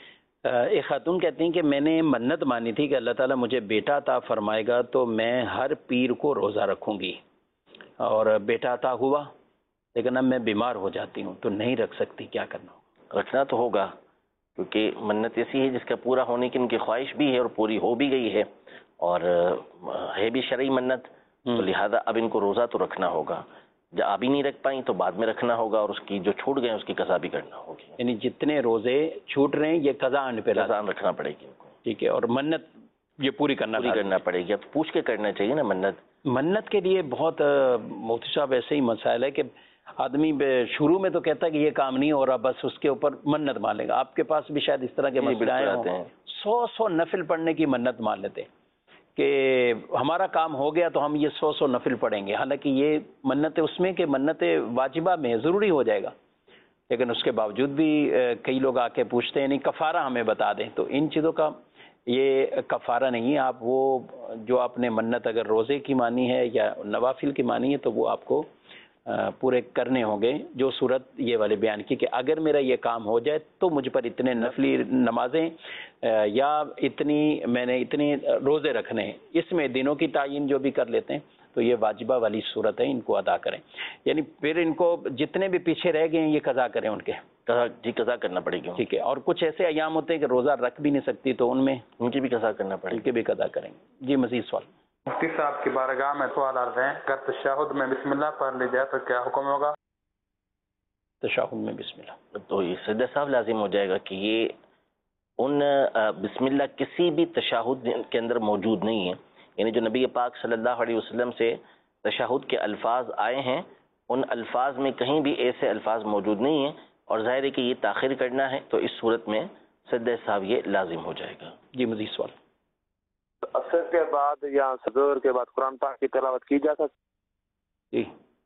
ایک خاتون کہتی ہیں کہ میں نے منت مانی تھی کہ اللہ تعالیٰ مجھے بیٹا عطا فرمائے گا تو میں ہر پیر کو روزہ رکھوں گی، اور بیٹا عطا ہوا لیکن اب میں بیمار ہو جاتی ہوں تو نہیں رکھ سکتی، کیا کرنا ہوگا؟ رکھنا تو ہوگا، کیونکہ منت ایسی ہے جس کا پورا ہونے کی ان کی خواہش بھی ہے اور پوری ہو بھی گئی ہے، اور ہے بھی شرعی منت، تو لہذا اب ان کو روزہ تو رکھنا ہوگا. جب ابھی نہیں رکھ پائیں تو بعد میں رکھنا ہوگا، اور اس کی جو چھوٹ گئے اس کی قضا بھی کرنا ہوگی. یعنی جتنے روزے چھوٹ رہے ہیں یہ قضا ان پہ رکھنا پڑے گی ان کو. ٹھیک ہے. اور منت یہ پوری کرنا پڑے گی. اب پوچھ کے کرنا چاہیے نا منت کے لیے. بہت مفتی صاحب ایسے ہی مسائل ہے کہ آدمی شروع میں تو کہتا ہے کہ یہ کام نہیں ہو رہا، بس اس کے اوپر منت مان لے گا. آپ کے پاس بھی شاید اس طرح کے مسئلے آتے ہیں. 100 نفل پڑھنے کی منت مان لیتے کہ ہمارا کام ہو گیا تو ہم یہ 100 نفل پڑھیں گے، حالانکہ یہ منت اس میں کہ منت واجبہ میں ضروری ہو جائے گا، لیکن اس کے باوجود بھی کئی لوگ آ کے پوچھتے ہیں نہیں کفارہ ہمیں بتا دیں. تو ان چیزوں کا یہ کفارہ نہیں ہے. آپ وہ جو آپ نے منت اگر روزے کی مانی ہے یا نوافل کی مانی ہے تو وہ آپ کو پورے کرنے ہوں گے. جو صورت یہ والے بیان کی کہ اگر میرا یہ کام ہو جائے تو مجھ پر اتنے نفلی نمازیں یا میں نے اتنے روزے رکھنے ہیں، اس میں دنوں کی تعین جو بھی کر لیتے ہیں تو یہ واجبہ والی صورت ہے، ان کو ادا کریں. یعنی پھر ان کو جتنے بھی پیچھے رہ گئے ہیں یہ قضا کریں، ان کے قضا کرنا پڑے گی. ٹھیک ہے. اور کچھ ایسے ایام ہوتے ہیں کہ روزہ رکھ بھی نہیں سکتی تو ان میں ان کی بھی قضا کرنا پڑے گی، ان کی بھی قضا کریں. جی مزید سوال. مفتی صاحب کی بارگاہ میں سوال عرض ہے، اگر تشہد میں بسم اللہ پڑھ لی جائے تو کیا حکم ہوگا؟ تشہد میں بسم اللہ تو یہ سجدہ صاحب لازم ہو جائے گا کہ یہ ان بسم اللہ کسی بھی تشہد کے اندر موجود نہیں ہے. یعنی جو نبی پاک صلی اللہ علیہ وسلم سے تشہد کے الفاظ آئے ہیں ان الفاظ میں کہیں بھی ایسے الفاظ موجود نہیں ہیں، اور ظاہر ہے کہ یہ تاخیر کرنا ہے تو اس صورت میں سجدہ صاحب یہ لازم ہو جائے گا. جی مزید سوال. عصر کے بعد یا ظہر کے بعد قرآن پاک کی تلاوت کی جا سکتی؟ جی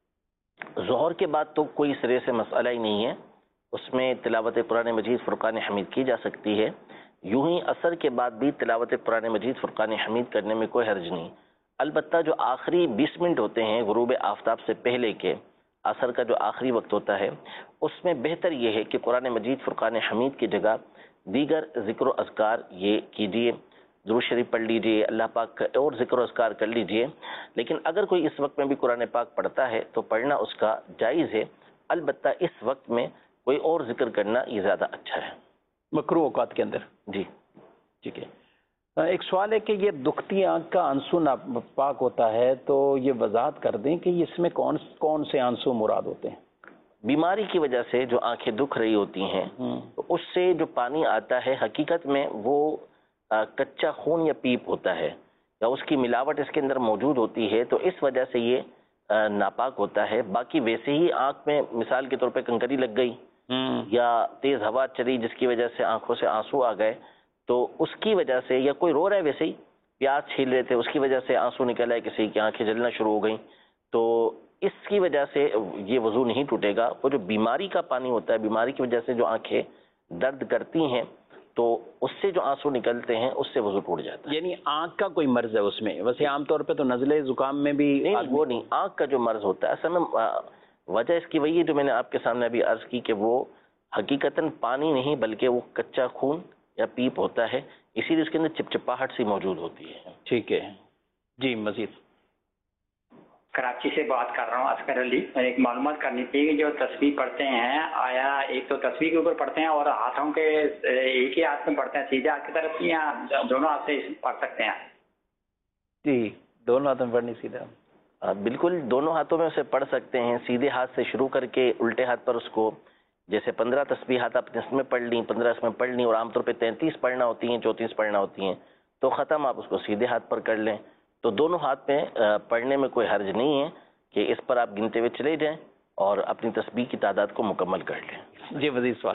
ظہر کے بعد تو کوئی سرے سے مسئلہ ہی نہیں ہے، اس میں تلاوت قرآن مجید فرقان حمید کی جا سکتی ہے. یوں ہی عصر کے بعد بھی تلاوت قرآن مجید فرقان حمید کرنے میں کوئی حرج نہیں. البتہ جو آخری 20 منٹ ہوتے ہیں غروب آفتاب سے پہلے کے، عصر کا جو آخری وقت ہوتا ہے، اس میں بہتر یہ ہے کہ قرآن مجید فرقان حمید کی جگہ دیگر ذکر و اذکار یہ کیجیے، درود شریف پڑھ لیجئے، اللہ پاک کا اور ذکر و اذکار کر لیجئے. لیکن اگر کوئی اس وقت میں بھی قرآن پاک پڑھتا ہے تو پڑھنا اس کا جائز ہے، البتہ اس وقت میں کوئی اور ذکر کرنا یہ زیادہ اچھا ہے، مکروہ اوقات کے اندر. جی ٹھیک ہے. ایک سوال ہے کہ یہ دکھتی آنکھ کا آنسو ناپاک ہوتا ہے تو یہ وضاحت کر دیں کہ اس میں کون سے آنسو مراد ہوتے ہیں؟ بیماری کی وجہ سے جو آنکھیں دکھ رہی ہوتی ہیں تو اس سے جو پانی آتا ہے حقیقت میں وہ کچا خون یا پیپ ہوتا ہے، یا اس کی ملاوٹ اس کے اندر موجود ہوتی ہے، تو اس وجہ سے یہ ناپاک ہوتا ہے. باقی ویسے ہی آنکھ میں مثال کے طور پہ کنکری لگ گئی یا تیز ہوا چلی جس کی وجہ سے آنکھوں سے آنسو آ گئے تو اس کی وجہ سے، یا کوئی رو رہا ہے ویسے ہی پیاز چھیل رہے تھے اس کی وجہ سے آنسو نکل آئے، کسی کی آنکھیں جلنا شروع ہو گئیں، تو اس کی وجہ سے یہ وضو نہیں ٹوٹے گا. وہ جو بیماری کا پانی ہوتا ہے، بیماری کی وجہ سے جو آنکھیں درد کرتی ہیں تو اس سے جو آنسو نکلتے ہیں اس سے وضو ٹوٹ جاتا ہے. یعنی آنکھ کا کوئی مرض ہے اس میں؟ ویسے عام طور پہ تو نزلے زکام میں بھی وہ نہیں، آنکھ کا جو مرض ہوتا ہے اصل میں وجہ اس کی وہی ہے جو میں نے آپ کے سامنے ابھی عرض کی کہ وہ حقیقتاً پانی نہیں بلکہ وہ کچا خون یا پیپ ہوتا ہے، اسی لیے اس کے اندر چپچپاہٹ سی موجود ہوتی ہے. ٹھیک ہے. جی مزید. کراچی سے بات کر رہا ہوں اصغر علی. ایک معلومات کرنی تھی کہ جو تسبیح پڑھتے ہیں آیا ایک تو تسبیح کے اوپر پڑھتے ہیں اور ہاتھوں کے ایک ہی ہاتھ میں پڑھتے ہیں سیدھے ہاتھ کی طرف یا دونوں ہاتھ سے پڑھ سکتے ہیں؟ جی دونوں ہاتھ میں پڑھنی سیدھا. بالکل دونوں ہاتھوں میں اسے پڑھ سکتے ہیں، سیدھے ہاتھ سے شروع کر کے الٹے ہاتھ پر اس کو، جیسے 15 تسبیحات آپ نے اس میں پڑھ لیں، 15 اس میں پڑھ لیں، اور عام طور پہ 33 پڑھنا ہوتی ہیں، 34 پڑھنا ہوتی ہیں، تو ختم آپ اس کو سیدھے ہاتھ پر کر لیں. تو دونوں ہاتھ میں پڑھنے میں کوئی حرج نہیں ہے کہ اس پر آپ گنتے ہوئے چلے جائیں اور اپنی تسبیح کی تعداد کو مکمل کر لیں. جی وزیر سوال.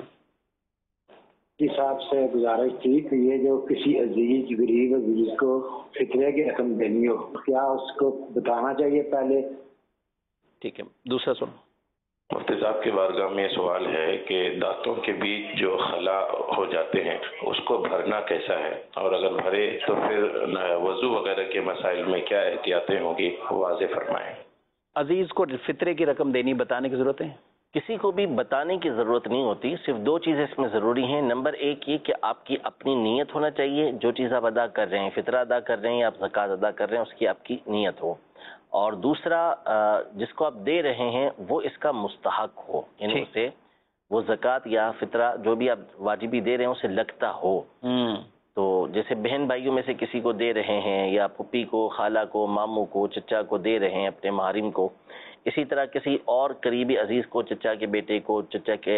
جی صاحب سے گزارش تھی کہ یہ جو کسی عزیز غریب عزیز کو فطرے کی رقم دینی ہو، کیا اس کو بتانا چاہیے پہلے؟ ٹھیک ہے، دوسرا سوال. مفتی صاحب کی بارگاہ میں یہ سوال ہے کہ دانتوں کے بیچ جو خلا ہو جاتے ہیں اس کو بھرنا کیسا ہے، اور اگر بھرے تو پھر وضو وغیرہ کے مسائل میں کیا احتیاطیں ہوں گی، واضح فرمائیں. عزیز کو فطرے کی رقم دینی بتانے کی ضرورت ہے؟ کسی کو بھی بتانے کی ضرورت نہیں ہوتی، صرف دو چیزیں اس میں ضروری ہیں. نمبر ایک یہ کہ آپ کی اپنی نیت ہونا چاہیے، جو چیز آپ ادا کر رہے ہیں، فطرہ ادا کر رہے ہیں یا آپ زکوٰۃ ادا کر رہے ہیں، اس کی آپ کی نیت ہو. اور دوسرا جس کو آپ دے رہے ہیں وہ اس کا مستحق ہو، یعنی اسے وہ زکوٰۃ یا فطرہ جو بھی آپ واجبی دے رہے ہیں اسے لگتا ہو. تو جیسے بہن بھائیوں میں سے کسی کو دے رہے ہیں، یا پھپھی کو، خالہ کو، ماموں کو، چچا کو دے رہے ہیں، اپنے محرم کو، اسی طرح کسی اور قریبی عزیز کو، چچا کے بیٹے کو، چچا کے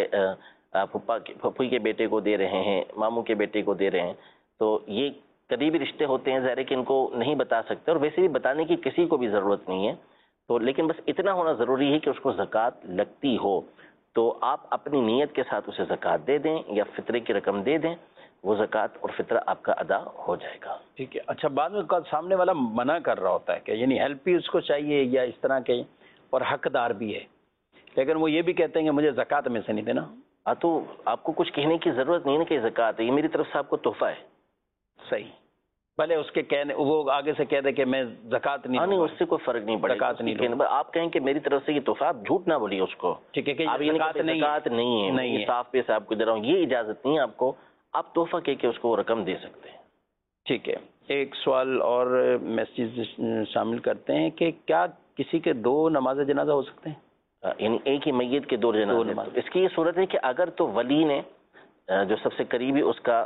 پھپھی کے بیٹے کو دے رہے ہیں، ماموں کے بیٹے کو دے رہے ہیں، تو یہ قریبی رشتے ہوتے ہیں، ظاہر ہے کہ ان کو نہیں بتا سکتے، اور ویسے بھی بتانے کی کسی کو بھی ضرورت نہیں ہے. تو لیکن بس اتنا ہونا ضروری ہے کہ اس کو زکوٰۃ لگتی ہو، تو آپ اپنی نیت کے ساتھ اسے زکوٰۃ دے دیں یا فطرے کی رقم دے دیں، وہ زکوٰۃ اور فطرہ آپ کا ادا ہو جائے گا. ٹھیک ہے. اچھا، بعد میں سامنے والا منع کر رہا ہوتا ہے کہ یعنی ہیلپ بھی اس کو چاہیے یا اس طرح کے، اور حقدار بھی ہے، لیکن وہ یہ بھی کہتے ہیں کہ مجھے زکوٰۃ میں سے نہیں دینا. تو آپ کو کچھ کہنے کی ضرورت نہیں ہے کہ زکوٰۃ ہے، یہ میری طرف سے آپ کو تحفہ ہے. صحیح، بھلے اس کے کہنے وہ آگے سے کہہ دے کہ میں زکوٰۃ نہیں، اس سے کوئی فرق نہیں پڑے گا. آپ کہیں کہ میری طرف سے یہ تحفہ، آپ جھوٹ نہ بولیے اس کو. ٹھیک ہے کہ زکوٰۃ نہیں ہے، صاف پہ سے آپ کو دے رہا ہوں، یہ اجازت نہیں ہے آپ کو. آپ تحفہ کہہ کے اس کو رقم دے سکتے ہیں. ٹھیک ہے. ایک سوال اور میسیج شامل کرتے ہیں کہ کیا کسی کے دو نماز جنازہ ہو سکتے ہیں؟ یعنی ایک ہی میت کے دو جنازے. اس کی یہ صورت ہے کہ اگر تو ولی نے، جو سب سے قریبی اس کا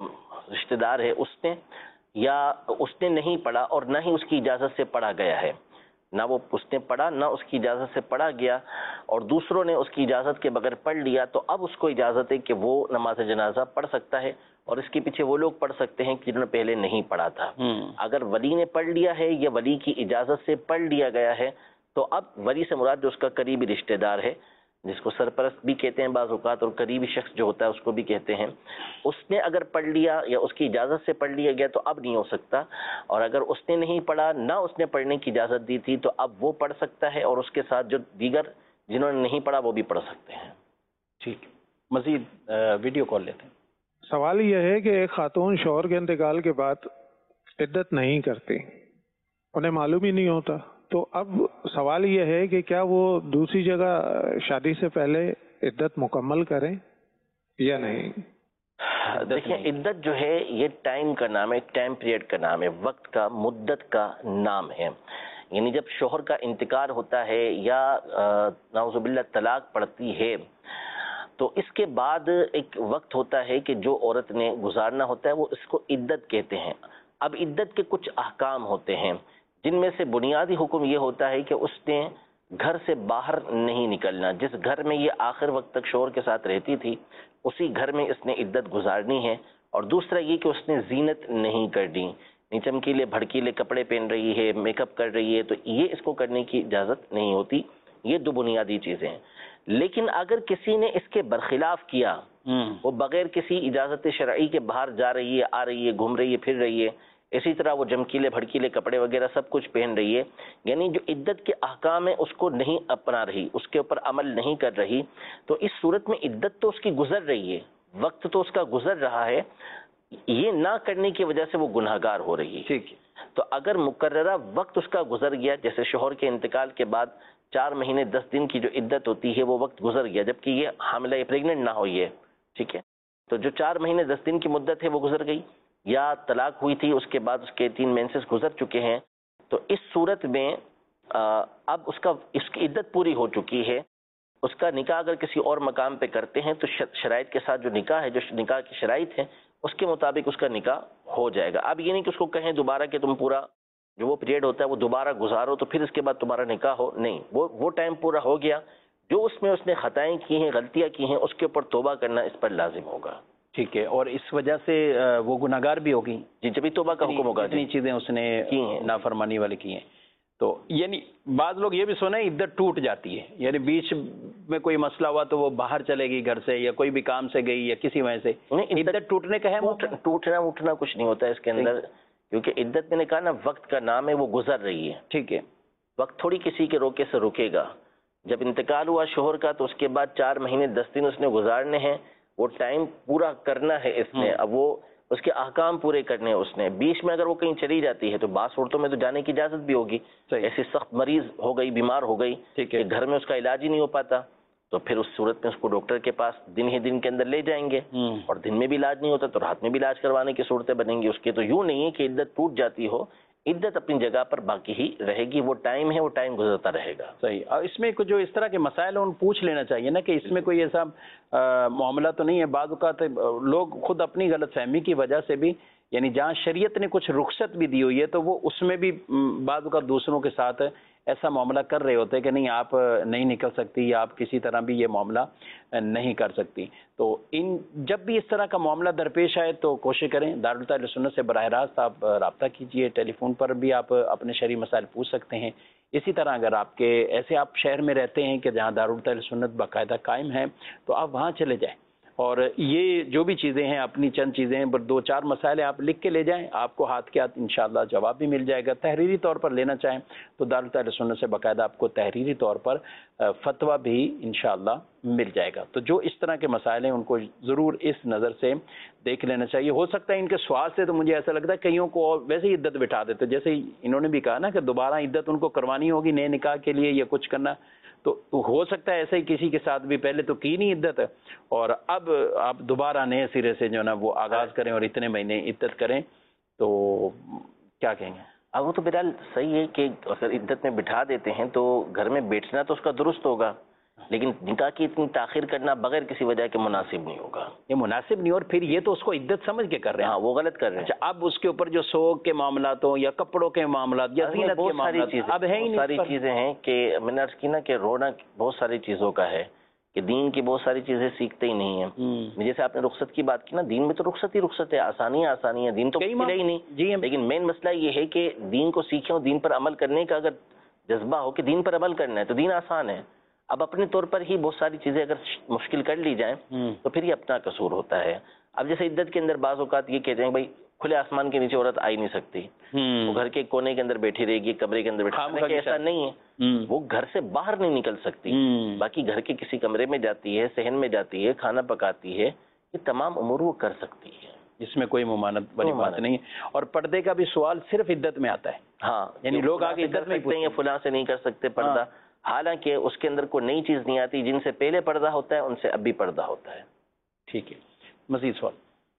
رشتہ دار ہے، اس نے یا اس نے نہیں پڑھا اور نہ ہی اس کی اجازت سے پڑھا گیا ہے، نہ وہ اس نے پڑھا نہ اس کی اجازت سے پڑھا گیا، اور دوسروں نے اس کی اجازت کے بغیر پڑھ لیا، تو اب اس کو اجازت ہے کہ وہ نماز جنازہ پڑھ سکتا ہے، اور اس کے پیچھے وہ لوگ پڑھ سکتے ہیں جنہوں نے پہلے نہیں پڑھا تھا. اگر ولی نے پڑھ لیا ہے یا ولی کی اجازت سے پڑھ لیا گیا ہے، تو اب ولی سے مراد جو اس کا قریبی رشتہ دار ہے، جس کو سرپرست بھی کہتے ہیں بعض اوقات، اور قریبی شخص جو ہوتا ہے اس کو بھی کہتے ہیں، اس نے اگر پڑھ لیا یا اس کی اجازت سے پڑھ لیا گیا تو اب نہیں ہو سکتا. اور اگر اس نے نہیں پڑھا، نہ اس نے پڑھنے کی اجازت دی تھی، تو اب وہ پڑھ سکتا ہے، اور اس کے ساتھ جو دیگر جنہوں نے نہیں پڑھا وہ بھی پڑھ سکتے ہیں. ٹھیک. مزید ویڈیو کال لیتے ہیں. سوال یہ ہے کہ ایک خاتون شوہر کے انتقال کے بعد عدت نہیں کرتی، انہیں معلوم ہی نہیں ہوتا، تو اب سوال یہ ہے کہ کیا وہ دوسری جگہ شادی سے پہلے عدت مکمل کریں یا نہیں؟ دیکھیں، عدت جو ہے یہ ٹائم کا نام ہے، ٹائم پیریڈ کا نام ہے، وقت کا، مدت کا نام ہے. یعنی جب شوہر کا انتقال ہوتا ہے یا نعوذ باللہ طلاق پڑتی ہے، تو اس کے بعد ایک وقت ہوتا ہے کہ جو عورت نے گزارنا ہوتا ہے، وہ اس کو عدت کہتے ہیں. اب عدت کے کچھ احکام ہوتے ہیں، جن میں سے بنیادی حکم یہ ہوتا ہے کہ اس نے گھر سے باہر نہیں نکلنا. جس گھر میں یہ آخر وقت تک شوہر کے ساتھ رہتی تھی، اسی گھر میں اس نے عدت گزارنی ہے. اور دوسرا یہ کہ اس نے زینت نہیں کرنی، چمکیلے بھڑکیلے کپڑے پہن رہی ہے، میک اپ کر رہی ہے، تو یہ اس کو کرنے کی اجازت نہیں ہوتی. یہ دو بنیادی چیزیں ہیں. لیکن اگر کسی نے اس کے برخلاف کیا، وہ بغیر کسی اجازت شرعی کے باہر جا رہی ہے، آ رہی ہے، گھوم رہی ہے، پھر رہی ہے، اسی طرح وہ چمکیلے بھڑکیلے کپڑے وغیرہ سب کچھ پہن رہی ہے، یعنی جو عدت کے احکام ہیں اس کو نہیں اپنا رہی، اس کے اوپر عمل نہیں کر رہی، تو اس صورت میں عدت تو اس کی گزر رہی ہے، وقت تو اس کا گزر رہا ہے، یہ نہ کرنے کی وجہ سے وہ گناہگار ہو رہی ہے. ٹھیک ہے. تو اگر مقررہ وقت اس کا گزر گیا، جیسے شوہر کے انتقال کے بعد 4 مہینے 10 دن کی جو عدت ہوتی ہے وہ وقت گزر گیا، جبکہ یہ حاملہ پریگننٹ نہ ہوئی ہے، ٹھیک ہے، تو جو 4 مہینے 10 دن کی مدت ہے وہ گزر گئی، یا طلاق ہوئی تھی اس کے بعد اس کے 3 مینسز گزر چکے ہیں، تو اس صورت میں اب اس کی عدت پوری ہو چکی ہے. اس کا نکاح اگر کسی اور مقام پہ کرتے ہیں تو شرائط کے ساتھ جو نکاح ہے، جو نکاح کی شرائط ہیں، اس کے مطابق اس کا نکاح ہو جائے گا. اب یہ نہیں کہ اس کو کہیں دوبارہ کہ تم پورا جو وہ پیریڈ ہوتا ہے وہ دوبارہ گزارو تو پھر اس کے بعد تمہارا نکاح ہو، نہیں، وہ ٹائم پورا ہو گیا، جو اس میں اس نے خطائیں کی ہیں، غلطیاں کی ہیں، اس کے اوپر توبہ کرنا اس پر لازم ہوگا. ٹھیک ہے، اور اس وجہ سے وہ گناہگار بھی ہوگی جی، جبھی توبہ کا حکم ہوگا. جتنی چیزیں اس نے نافرمانی والے کی ہیں. تو یعنی بعض لوگ یہ بھی سنا ہے عدت ٹوٹ جاتی ہے، یعنی بیچ میں کوئی مسئلہ ہوا تو وہ باہر چلے گئی گھر سے، یا کوئی بھی کام سے گئی یا کسی وجہ سے. عدت ٹوٹنے کا ہے؟ ٹوٹنا اٹھنا کچھ نہیں ہوتا ہے اس کے اندر، کیونکہ عدت میں نے کہا نا وقت کا نام ہے، وہ گزر رہی ہے. ٹھیک ہے، وقت تھوڑی کسی کے روکے سے رکے گا. جب انتقال ہوا شوہر کا تو اس کے بعد 4 مہینے 10 دن اس نے گزارنے ہیں، وہ ٹائم پورا کرنا ہے اس نے. اب وہ اس کے احکام پورے کرنے ہیں اس نے. بیچ میں اگر وہ کہیں چلی جاتی ہے تو بعض صورتوں میں تو جانے کی اجازت بھی ہوگی. ایسی سخت مریض ہو گئی، بیمار ہو گئی کہ گھر میں اس کا علاج ہی نہیں ہو پاتا، تو پھر اس صورت میں اس کو ڈاکٹر کے پاس دن ہی دن کے اندر لے جائیں گے. اور دن میں بھی علاج نہیں ہوتا تو رات میں بھی علاج کروانے کی صورتیں بنیں گی اس کے. تو یوں نہیں ہے کہ عدت ٹوٹ جاتی ہو، عدت اپنی جگہ پر باقی ہی رہے گی. وہ ٹائم ہے، وہ ٹائم گزرتا رہے گا. صحیح. اور اس میں جو اس طرح کے مسائل ہیں ان پوچھ لینا چاہیے نا کہ اس میں کوئی ایسا معاملہ تو نہیں ہے. بعض اوقات لوگ خود اپنی غلط فہمی کی وجہ سے بھی، یعنی جہاں شریعت نے کچھ رخصت بھی دی ہوئی ہے تو وہ اس میں بھی بعض اوقات دوسروں کے ساتھ ایسا معاملہ کر رہے ہوتے ہیں کہ نہیں آپ نہیں نکل سکتی، یا آپ کسی طرح بھی یہ معاملہ نہیں کر سکتی. تو جب بھی اس طرح کا معاملہ درپیش آئے تو کوشش کریں دارالتعلیم سنت سے براہ راست آپ رابطہ کیجئے. ٹیلی فون پر بھی آپ اپنے شرعی مسائل پوچھ سکتے ہیں. اسی طرح اگر آپ شہر میں رہتے ہیں کہ جہاں دارالتعلیم سنت باقاعدہ قائم ہے تو آپ وہاں چلے جائیں، اور یہ جو بھی چیزیں ہیں اپنی چند چیزیں ہیں، 2-4 مسائل آپ لکھ کے لے جائیں، آپ کو ہاتھ کے ہاتھ انشاءاللہ جواب بھی مل جائے گا. تحریری طور پر لینا چاہیں تو دارالتعلیم سنت سے باقاعدہ آپ کو تحریری طور پر فتویٰ بھی انشاءاللہ مل جائے گا. تو جو اس طرح کے مسائل ہیں ان کو ضرور اس نظر سے دیکھ لینا چاہیے. ہو سکتا ہے ان کے سوال سے تو مجھے ایسا لگتا ہے کئیوں کو ویسے ہی عدت بٹھا دیتے، جیسے انہوں نے بھی کہا نا کہ دوبارہ عدت ان کو کروانی ہوگی نئے نکاح کے لیے یا کچھ کرنا. تو ہو سکتا ہے ایسا ہی کسی کے ساتھ بھی پہلے تو کی نہیں عدت اور اب آپ دوبارہ نئے سرے سے جو ہے نا وہ آغاز کریں اور اتنے مہینے عدت کریں، تو کیا کہیں گے؟ اب وہ تو بہرحال صحیح ہے کہ اگر عدت میں بٹھا دیتے ہیں تو گھر میں بیٹھنا تو اس کا درست ہوگا، لیکن نکاح کی اتنی تاخیر کرنا بغیر کسی وجہ کے مناسب نہیں ہوگا. یہ مناسب نہیں، اور پھر یہ تو اس کو عدت سمجھ کے کر رہے ہیں. ہاں وہ غلط کر رہے ہیں. اب اس کے اوپر جو سوگ کے معاملات ہوں یا کپڑوں کے معاملات یا زینت کے معاملات اب ہیں ہی ساری چیزیں ہیں کہ میں نے عرض کی نا کہ رونا بہت ساری چیزوں کا ہے کہ دین کی بہت ساری چیزیں سیکھتے ہی نہیں ہیں. جیسے آپ نے رخصت کی بات کی نا، دین میں تو رخصت ہی رخصت ہے، آسانیاں آسانی ہے، دین تو ملے ہی نہیں. لیکن مین مسئلہ یہ ہے کہ دین کو سیکھیں اور دین پر عمل کرنے کا اگر جذبہ ہو کہ دین پر عمل کرنا ہے تو دین آسان ہے. اب اپنے طور پر ہی بہت ساری چیزیں اگر مشکل کر لی جائیں تو پھر یہ اپنا قصور ہوتا ہے. اب جیسے عدت کے اندر بعض اوقات یہ کہتے ہیں بھائی کھلے آسمان کے نیچے عورت آ ہی نہیں سکتی، وہ گھر کے کونے کے اندر بیٹھی رہے گی، کمرے کے اندر بیٹھی رہے گی. ایسا نہیں ہے، وہ گھر سے باہر نہیں نکل سکتی، باقی گھر کے کسی کمرے میں جاتی ہے، صحن میں جاتی ہے، کھانا پکاتی ہے، یہ تمام امور وہ کر سکتی ہے. اس میں کوئی ممانعت والی بات نہیں. اور پردے کا بھی سوال صرف عدت میں آتا ہے. ہاں، یعنی لوگ آگے کر سکتے ہیں یا فلاں سے نہیں کر سکتے پردہ، حالانکہ اس کے اندر کوئی نئی چیز نہیں آتی. جن سے پہلے پردہ ہوتا ہے ان سے اب بھی پردہ ہوتا ہے. ٹھیک ہے، مزید سوال.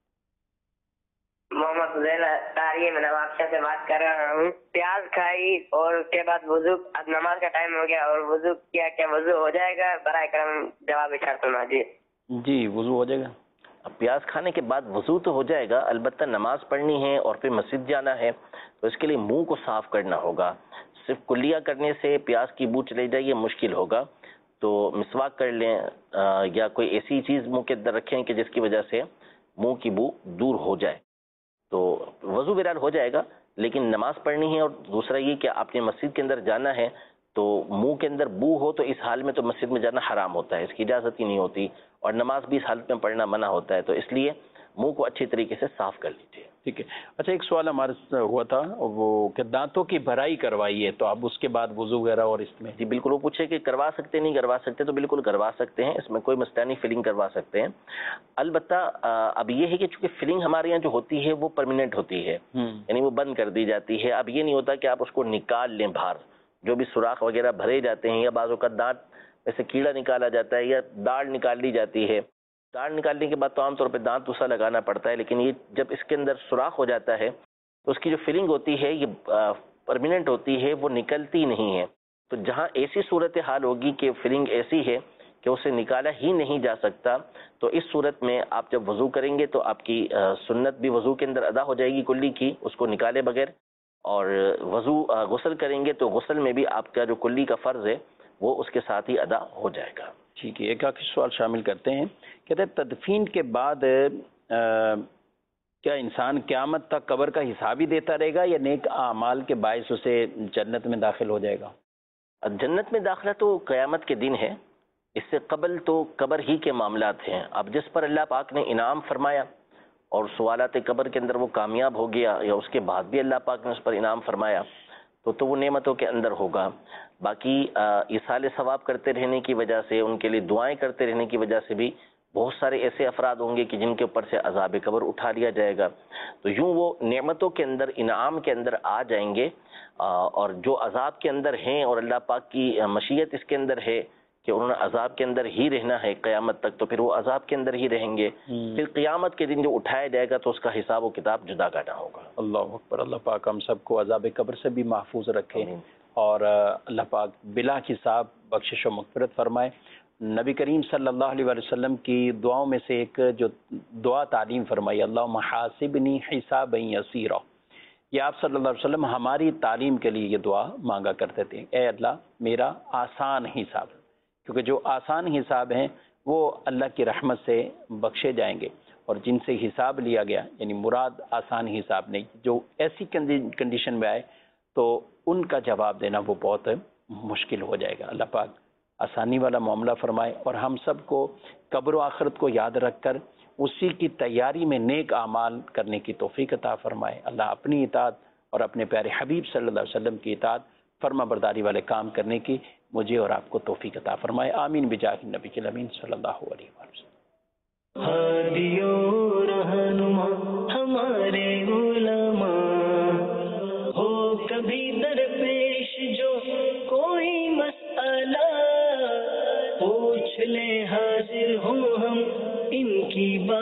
محمد حسین تاری میں نوابشاہ سے بات کر رہا ہوں. پیاز کھائی اور اس کے بعد وضو، اب نماز کا ٹائم ہو گیا اور وضو کیا، کیا وضو ہو جائے گا؟ برائے کرم جواب شرط سنا جی. جی وضو ہو جائے گا. اب پیاز کھانے کے بعد وضو تو ہو جائے گا، البتہ نماز پڑھنی ہے اور پھر مسجد جانا ہے تو اس کے لیے منہ کو صاف کرنا ہوگا. صرف کلیہ کرنے سے پیاز کی بو چلے جائے یہ مشکل ہوگا، تو مسواک کر لیں یا کوئی ایسی چیز منہ کے اندر رکھیں کہ جس کی وجہ سے منہ کی بو دور ہو جائے، تو وضو بہرحال ہو جائے گا. لیکن نماز پڑھنی ہے اور دوسرا یہ کہ آپ نے مسجد کے اندر جانا ہے تو منہ کے اندر بو ہو تو اس حال میں تو مسجد میں جانا حرام ہوتا ہے، اس کی اجازت ہی نہیں ہوتی، اور نماز بھی اس حالت میں پڑھنا منع ہوتا ہے. تو اس لیے منہ کو اچھی طریقے سے صاف کر لیجیے. ٹھیک ہے. اچھا ایک سوال ہمارے ہوا تھا وہ کہ دانتوں کی بھرائی کروائی ہے تو اب اس کے بعد وضو وغیرہ اور اس میں؟ جی بالکل، وہ پوچھے کہ کروا سکتے نہیں کروا سکتے، تو بالکل کروا سکتے ہیں، اس میں کوئی مسئلہ نہیں، فلنگ کروا سکتے ہیں. البتہ اب یہ ہے کہ چونکہ فلنگ ہمارے یہاں جو ہوتی ہے وہ پرماننٹ ہوتی ہے، یعنی وہ بند کر دی جاتی ہے. اب یہ نہیں ہوتا کہ آپ اس کو نکال لیں باہر، جو بھی سوراخ وغیرہ بھرے جاتے ہیں یا بعض اوقات دانت میں سے کیڑا نکالا جاتا ہے یا داڑھ نکال لی جاتی ہے. داڑھ نکالنے کے بعد تو عام طور پہ دانت دوسرا لگانا پڑتا ہے، لیکن یہ جب اس کے اندر سوراخ ہو جاتا ہے تو اس کی جو فلنگ ہوتی ہے یہ پرماننٹ ہوتی ہے، وہ نکلتی نہیں ہے. تو جہاں ایسی صورتحال ہوگی کہ فلنگ ایسی ہے کہ اسے نکالا ہی نہیں جا سکتا، تو اس صورت میں آپ جب وضو کریں گے تو آپ کی سنت بھی وضو کے اندر ادا ہو جائے گی کلی کی، اس کو نکالے بغیر، اور وضو غسل کریں گے تو غسل میں بھی آپ کا جو کلی کا فرض ہے وہ اس کے ساتھ ہی ادا ہو جائے گا. ٹھیک ہے، ایک آخری سوال شامل کرتے ہیں. کہتے ہیں تدفین کے بعد کیا انسان قیامت تک قبر کا حساب ہی دیتا رہے گا یا نیک اعمال کے باعث اسے جنت میں داخل ہو جائے گا؟ جنت میں داخلہ تو قیامت کے دن ہے، اس سے قبل تو قبر ہی کے معاملات ہیں. اب جس پر اللہ پاک نے انعام فرمایا اور سوالات قبر کے اندر وہ کامیاب ہو گیا، یا اس کے بعد بھی اللہ پاک نے اس پر انعام فرمایا، تو وہ نعمتوں کے اندر ہوگا. باقی ایصال ثواب کرتے رہنے کی وجہ سے، ان کے لیے دعائیں کرتے رہنے کی وجہ سے بھی بہت سارے ایسے افراد ہوں گے کہ جن کے اوپر سے عذاب قبر اٹھا لیا جائے گا. تو یوں وہ نعمتوں کے اندر، انعام کے اندر آ جائیں گے، اور جو عذاب کے اندر ہیں اور اللہ پاک کی مشیت اس کے اندر ہے کہ انہوں نے عذاب کے اندر ہی رہنا ہے قیامت تک، تو پھر وہ عذاب کے اندر ہی رہیں گے. پھر قیامت کے دن جو اٹھایا جائے گا تو اس کا حساب و کتاب جدا کرنا ہوگا. اللہ اکبر. اللہ پاک ہم سب کو عذاب قبر سے بھی محفوظ رکھے اور اللہ پاک بلا حساب بخشش و مغفرت فرمائے. نبی کریم صلی اللہ علیہ وسلم کی دعاؤں میں سے ایک جو دعا تعلیم فرمائی، اللہم حاسبنی حسابا یسیرا، یہ آپ صلی اللہ علیہ وسلم ہماری تعلیم کے لیے یہ دعا مانگا کرتے تھے. اے اللہ میرا آسان حساب، کیونکہ جو آسان حساب ہیں وہ اللہ کی رحمت سے بخشے جائیں گے، اور جن سے حساب لیا گیا یعنی مراد آسان حساب نہیں، جو ایسی کنڈیشن میں آئے تو ان کا جواب دینا وہ بہت مشکل ہو جائے گا. اللہ پاک آسانی والا معاملہ فرمائے اور ہم سب کو قبر و آخرت کو یاد رکھ کر اسی کی تیاری میں نیک اعمال کرنے کی توفیق عطا فرمائے. اللہ اپنی اطاعت اور اپنے پیارے حبیب صلی اللہ علیہ وسلم کی اطاعت فرما برداری والے کام کرنے کی مجھے اور آپ کو توفیق عطا فرمائے. آمین بجاہ النبی الامین صلی اللہ علیہ وسلم. ہادیو رہنما ہمارے علماء ہو کبھی درپیش جو کوئی مسئلہ پوچھ لے، حاضر ہوں ہم ان کی بات